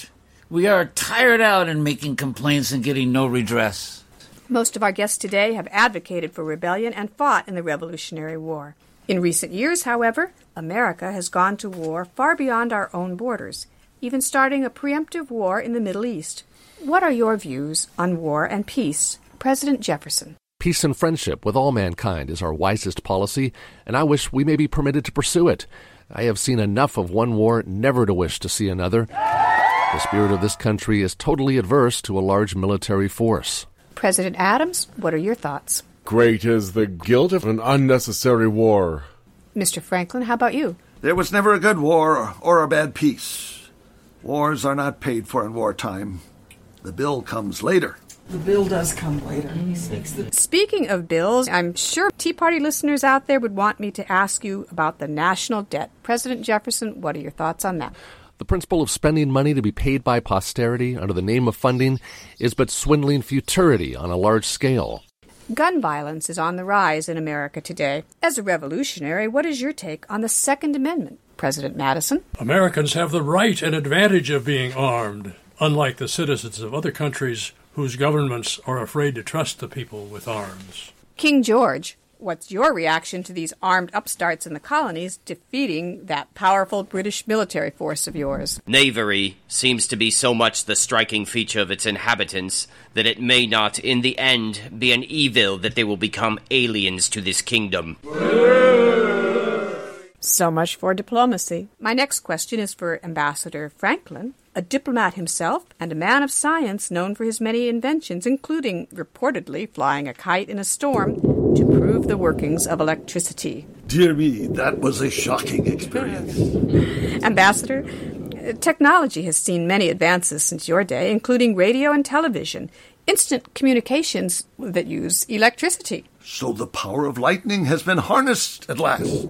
We are tired out in making complaints and getting no redress. Most of our guests today have advocated for rebellion and fought in the Revolutionary War. In recent years, however, America has gone to war far beyond our own borders, even starting a preemptive war in the Middle East. What are your views on war and peace? President Jefferson. Peace and friendship with all mankind is our wisest policy, and I wish we may be permitted to pursue it. I have seen enough of one war never to wish to see another. The spirit of this country is totally adverse to a large military force. President Adams, what are your thoughts? Great is the guilt of an unnecessary war. Mister Franklin, how about you? There was never a good war or a bad peace. Wars are not paid for in wartime. The bill comes later. The bill does come later. He speaks the... Speaking of bills, I'm sure Tea Party listeners out there would want me to ask you about the national debt. President Jefferson, what are your thoughts on that? The principle of spending money to be paid by posterity under the name of funding is but swindling futurity on a large scale. Gun violence is on the rise in America today. As a revolutionary, what is your take on the Second Amendment, President Madison? Americans have the right and advantage of being armed, unlike the citizens of other countries whose governments are afraid to trust the people with arms. King George, what's your reaction to these armed upstarts in the colonies defeating that powerful British military force of yours? Knavery seems to be so much the striking feature of its inhabitants that it may not, in the end, be an evil that they will become aliens to this kingdom. So much for diplomacy. My next question is for Ambassador Franklin, a diplomat himself and a man of science known for his many inventions, including, reportedly, flying a kite in a storm to prove the workings of electricity. Dear me, that was a shocking experience. Ambassador, technology has seen many advances since your day, including radio and television, instant communications that use electricity. So the power of lightning has been harnessed at last.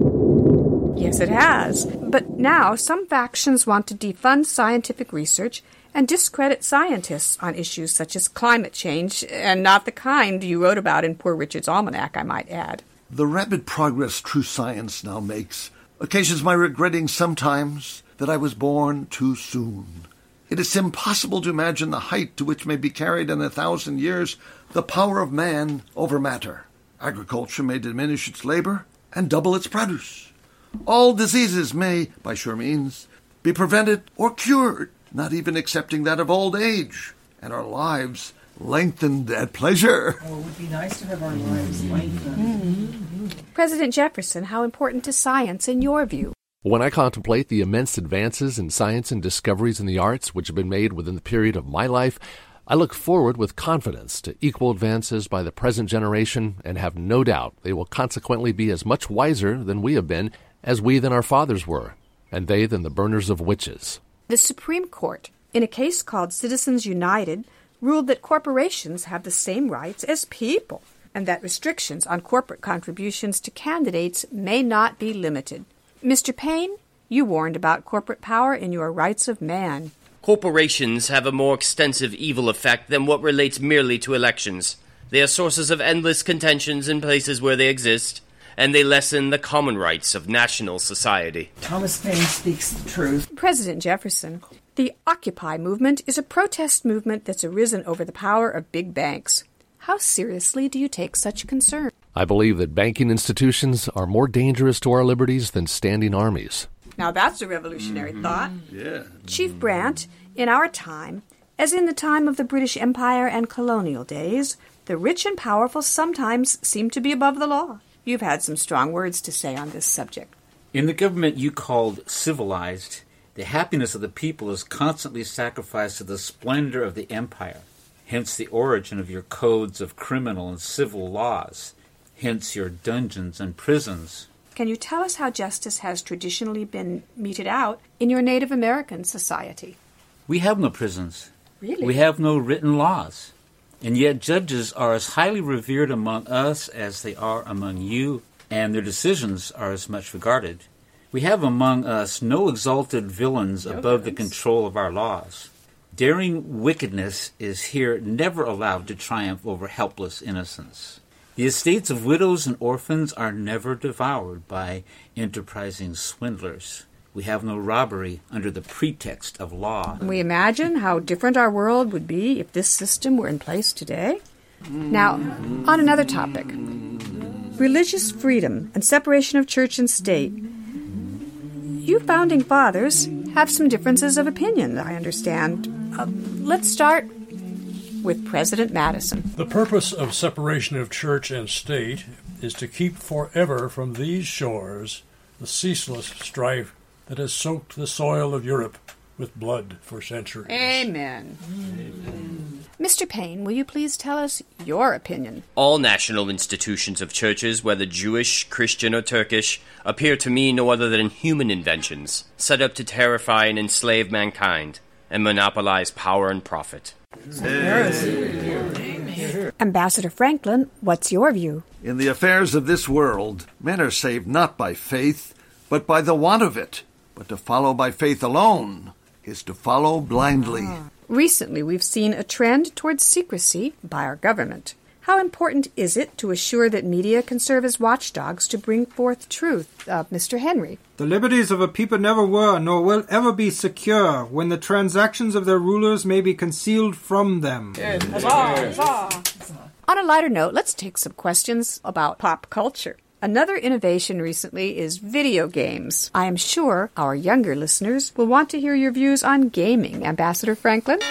Yes, it has. But now some factions want to defund scientific research and discredit scientists on issues such as climate change, and not the kind you wrote about in Poor Richard's Almanac, I might add. The rapid progress true science now makes occasions my regretting sometimes that I was born too soon. It is impossible to imagine the height to which may be carried in a thousand years the power of man over matter. Agriculture may diminish its labor and double its produce. All diseases may, by sure means, be prevented or cured, not even excepting that of old age, and our lives lengthened at pleasure. Oh, it would be nice to have our lives lengthened. Mm-hmm. President Jefferson, how important is science in your view? When I contemplate the immense advances in science and discoveries in the arts which have been made within the period of my life, I look forward with confidence to equal advances by the present generation and have no doubt they will consequently be as much wiser than we have been, as we than our fathers were, and they than the burners of witches. The Supreme Court, in a case called Citizens United, ruled that corporations have the same rights as people, and that restrictions on corporate contributions to candidates may not be limited. Mister Payne, you warned about corporate power in your Rights of Man. Corporations have a more extensive evil effect than what relates merely to elections. They are sources of endless contentions in places where they exist, and they lessen the common rights of national society. Thomas Paine speaks the truth. President Jefferson, the Occupy movement is a protest movement that's arisen over the power of big banks. How seriously do you take such concern? I believe that banking institutions are more dangerous to our liberties than standing armies. Now that's a revolutionary mm-hmm. thought. Yeah. Chief Brandt, in our time, as in the time of the British Empire and colonial days, the rich and powerful sometimes seem to be above the law. You've had some strong words to say on this subject. In the government you called civilized, the happiness of the people is constantly sacrificed to the splendor of the empire. Hence the origin of your codes of criminal and civil laws. Hence your dungeons and prisons. Can you tell us how justice has traditionally been meted out in your Native American society? We have no prisons. Really? We have no written laws. And yet judges are as highly revered among us as they are among you, and their decisions are as much regarded. We have among us no exalted villains no above villains. The control of our laws. Daring wickedness is here never allowed to triumph over helpless innocence. The estates of widows and orphans are never devoured by enterprising swindlers. We have no robbery under the pretext of law. Can we imagine how different our world would be if this system were in place today? Now, on another topic, religious freedom and separation of church and state. You founding fathers have some differences of opinion, I understand. Uh, let's start with President Madison. The purpose of separation of church and state is to keep forever from these shores the ceaseless strife that has soaked the soil of Europe with blood for centuries. Amen. Amen. Mister Payne, will you please tell us your opinion? All national institutions of churches, whether Jewish, Christian, or Turkish, appear to me no other than human inventions, set up to terrify and enslave mankind, and monopolize power and profit. Ambassador Franklin, what's your view? In the affairs of this world, men are saved not by faith, but by the want of it. But to follow by faith alone is to follow blindly. Ah. Recently, we've seen a trend towards secrecy by our government. How important is it to assure that media can serve as watchdogs to bring forth truth? Uh, Mister Henry. The liberties of a people never were nor will ever be secure when the transactions of their rulers may be concealed from them. Yes. Huzzah, huzzah. On a lighter note, let's take some questions about pop culture. Another innovation recently is video games. I am sure our younger listeners will want to hear your views on gaming, Ambassador Franklin.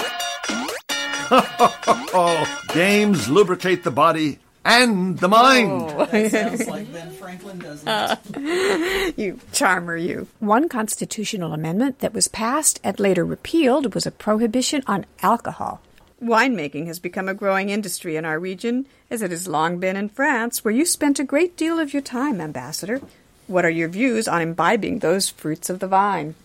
Games lubricate the body and the mind. Oh. That sounds like Ben Franklin, doesn't it? Uh, you charmer, you. One constitutional amendment that was passed and later repealed was a prohibition on alcohol. Winemaking has become a growing industry in our region, as it has long been in France, where you spent a great deal of your time, Ambassador. What are your views on imbibing those fruits of the vine?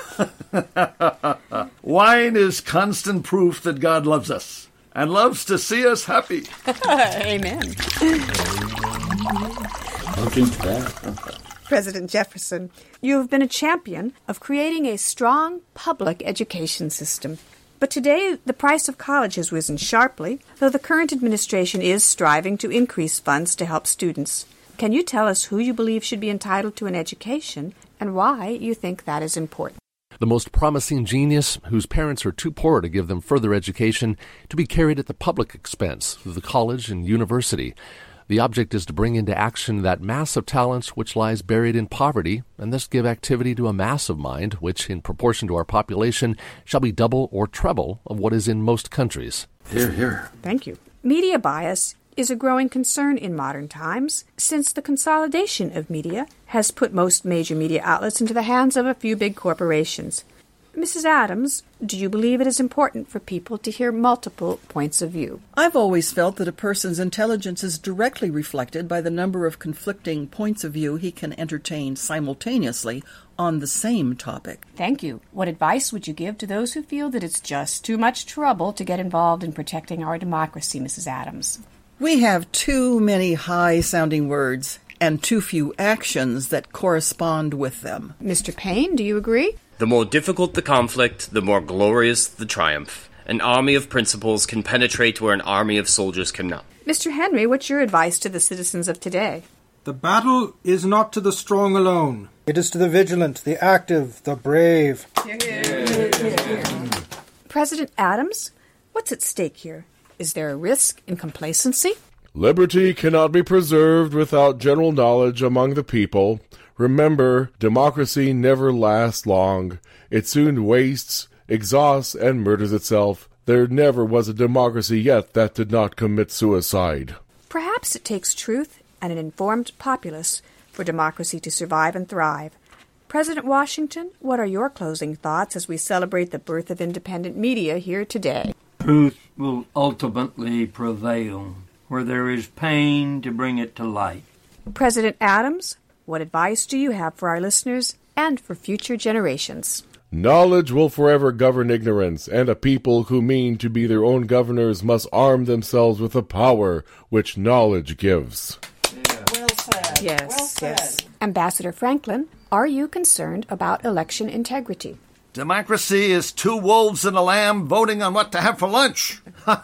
Wine is constant proof that God loves us and loves to see us happy. Amen. I'll drink to that. President Jefferson, you have been a champion of creating a strong public education system. But today, the price of college has risen sharply, though the current administration is striving to increase funds to help students. Can you tell us who you believe should be entitled to an education and why you think that is important? The most promising genius whose parents are too poor to give them further education to be carried at the public expense through the college and university. The object is to bring into action that mass of talents which lies buried in poverty, and thus give activity to a mass of mind which, in proportion to our population, shall be double or treble of what is in most countries. Hear, hear. Thank you. Media bias is a growing concern in modern times, since the consolidation of media has put most major media outlets into the hands of a few big corporations. Missus Adams, do you believe it is important for people to hear multiple points of view? I've always felt that a person's intelligence is directly reflected by the number of conflicting points of view he can entertain simultaneously on the same topic. Thank you. What advice would you give to those who feel that it's just too much trouble to get involved in protecting our democracy, Missus Adams? We have too many high-sounding words and too few actions that correspond with them. Mister Payne, do you agree? The more difficult the conflict, the more glorious the triumph. An army of principles can penetrate where an army of soldiers cannot. Mister Henry, what's your advice to the citizens of today? The battle is not to the strong alone. It is to the vigilant, the active, the brave. Hear, hear. Hear, hear. President Adams, what's at stake here? Is there a risk in complacency? Liberty cannot be preserved without general knowledge among the people. Remember, democracy never lasts long. It soon wastes, exhausts, and murders itself. There never was a democracy yet that did not commit suicide. Perhaps it takes truth and an informed populace for democracy to survive and thrive. President Washington, what are your closing thoughts as we celebrate the birth of independent media here today? Truth will ultimately prevail, where there is pain to bring it to light. President Adams, what advice do you have for our listeners and for future generations? Knowledge will forever govern ignorance, and a people who mean to be their own governors must arm themselves with the power which knowledge gives. Yeah. Well said. Yes, well said. yes. Ambassador Franklin, are you concerned about election integrity? Democracy is two wolves and a lamb voting on what to have for lunch.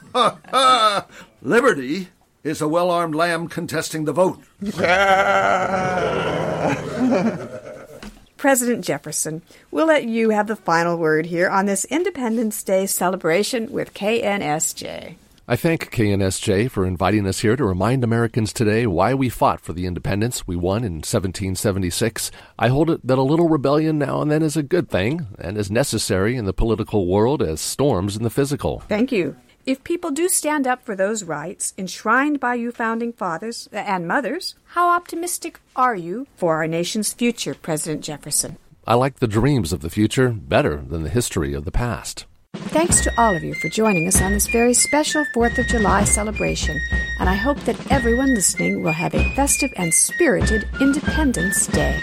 Liberty is a well-armed lamb contesting the vote. President Jefferson, we'll let you have the final word here on this Independence Day celebration with K N S J. I thank K N S J for inviting us here to remind Americans today why we fought for the independence we won in seventeen seventy-six. I hold it that a little rebellion now and then is a good thing and is necessary in the political world as storms in the physical. Thank you. If people do stand up for those rights enshrined by you founding fathers and mothers, how optimistic are you for our nation's future, President Jefferson? I like the dreams of the future better than the history of the past. Thanks to all of you for joining us on this very special fourth of July celebration, and I hope that everyone listening will have a festive and spirited Independence Day.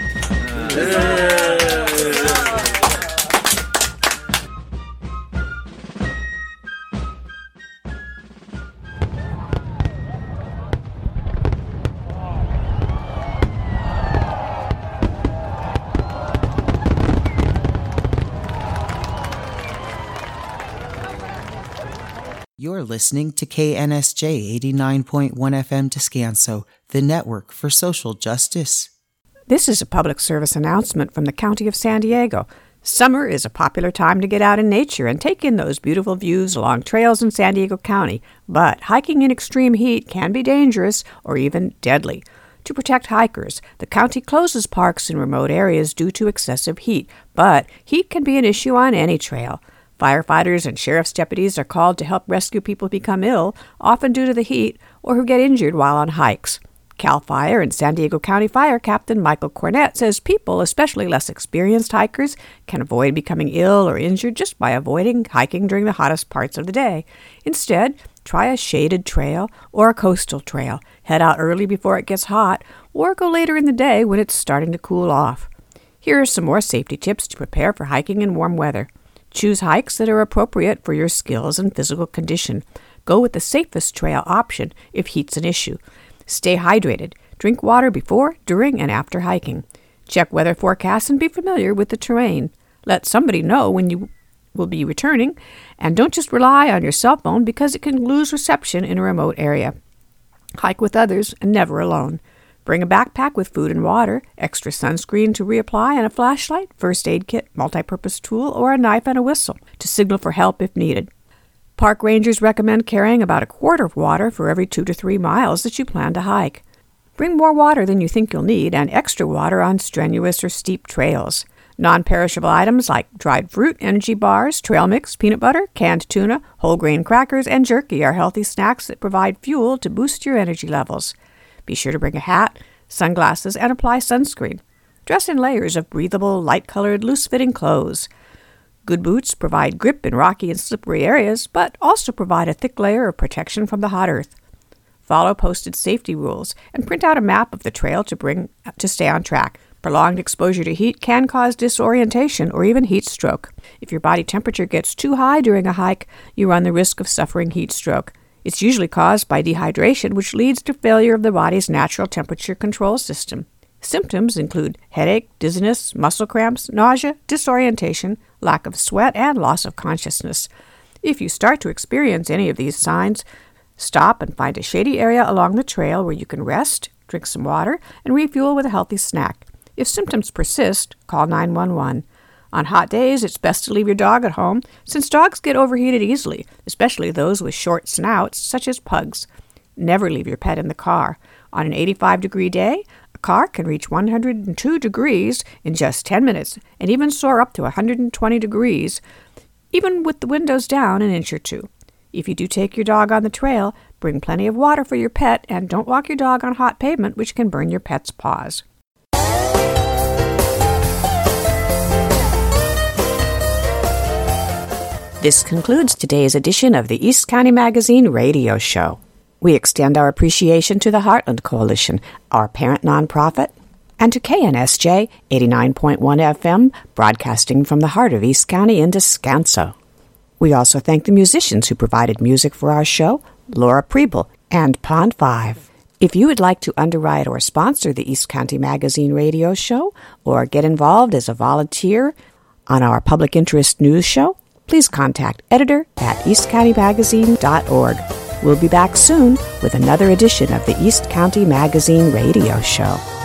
You're listening to K N S J eighty-nine point one F M Descanso, the network for social justice. This is a public service announcement from the County of San Diego. Summer is a popular time to get out in nature and take in those beautiful views along trails in San Diego County, but hiking in extreme heat can be dangerous or even deadly. To protect hikers, the county closes parks in remote areas due to excessive heat, but heat can be an issue on any trail. Firefighters and sheriff's deputies are called to help rescue people who become ill, often due to the heat, or who get injured while on hikes. CAL FIRE and San Diego County Fire Captain Michael Cornett says people, especially less experienced hikers, can avoid becoming ill or injured just by avoiding hiking during the hottest parts of the day. Instead, try a shaded trail or a coastal trail. Head out early before it gets hot, or go later in the day when it's starting to cool off. Here are some more safety tips to prepare for hiking in warm weather. Choose hikes that are appropriate for your skills and physical condition. Go with the safest trail option if heat's an issue. Stay hydrated. Drink water before, during, and after hiking. Check weather forecasts and be familiar with the terrain. Let somebody know when you will be returning, and don't just rely on your cell phone because it can lose reception in a remote area. Hike with others and never alone. Bring a backpack with food and water, extra sunscreen to reapply, and a flashlight, first aid kit, multi-purpose tool, or a knife and a whistle to signal for help if needed. Park rangers recommend carrying about a quart of water for every two to three miles that you plan to hike. Bring more water than you think you'll need and extra water on strenuous or steep trails. Non-perishable items like dried fruit, energy bars, trail mix, peanut butter, canned tuna, whole grain crackers, and jerky are healthy snacks that provide fuel to boost your energy levels. Be sure to bring a hat, sunglasses, and apply sunscreen. Dress in layers of breathable, light-colored, loose-fitting clothes. Good boots provide grip in rocky and slippery areas, but also provide a thick layer of protection from the hot earth. Follow posted safety rules and print out a map of the trail to bring to stay on track. Prolonged exposure to heat can cause disorientation or even heat stroke. If your body temperature gets too high during a hike, you run the risk of suffering heat stroke. It's usually caused by dehydration, which leads to failure of the body's natural temperature control system. Symptoms include headache, dizziness, muscle cramps, nausea, disorientation, lack of sweat, and loss of consciousness. If you start to experience any of these signs, stop and find a shady area along the trail where you can rest, drink some water, and refuel with a healthy snack. If symptoms persist, call nine one one. On hot days, it's best to leave your dog at home, since dogs get overheated easily, especially those with short snouts, such as pugs. Never leave your pet in the car. On an eighty-five degree day, a car can reach one hundred two degrees in just ten minutes, and even soar up to one hundred twenty degrees, even with the windows down an inch or two. If you do take your dog on the trail, bring plenty of water for your pet, and don't walk your dog on hot pavement, which can burn your pet's paws. This concludes today's edition of the East County Magazine radio show. We extend our appreciation to the Heartland Coalition, our parent nonprofit, and to K N S J eighty-nine point one F M, broadcasting from the heart of East County in Descanso. We also thank the musicians who provided music for our show, Laura Preble and Pond five. If you would like to underwrite or sponsor the East County Magazine radio show, or get involved as a volunteer on our public interest news show, please contact editor at east county magazine dot org. We'll be back soon with another edition of the East County Magazine radio show.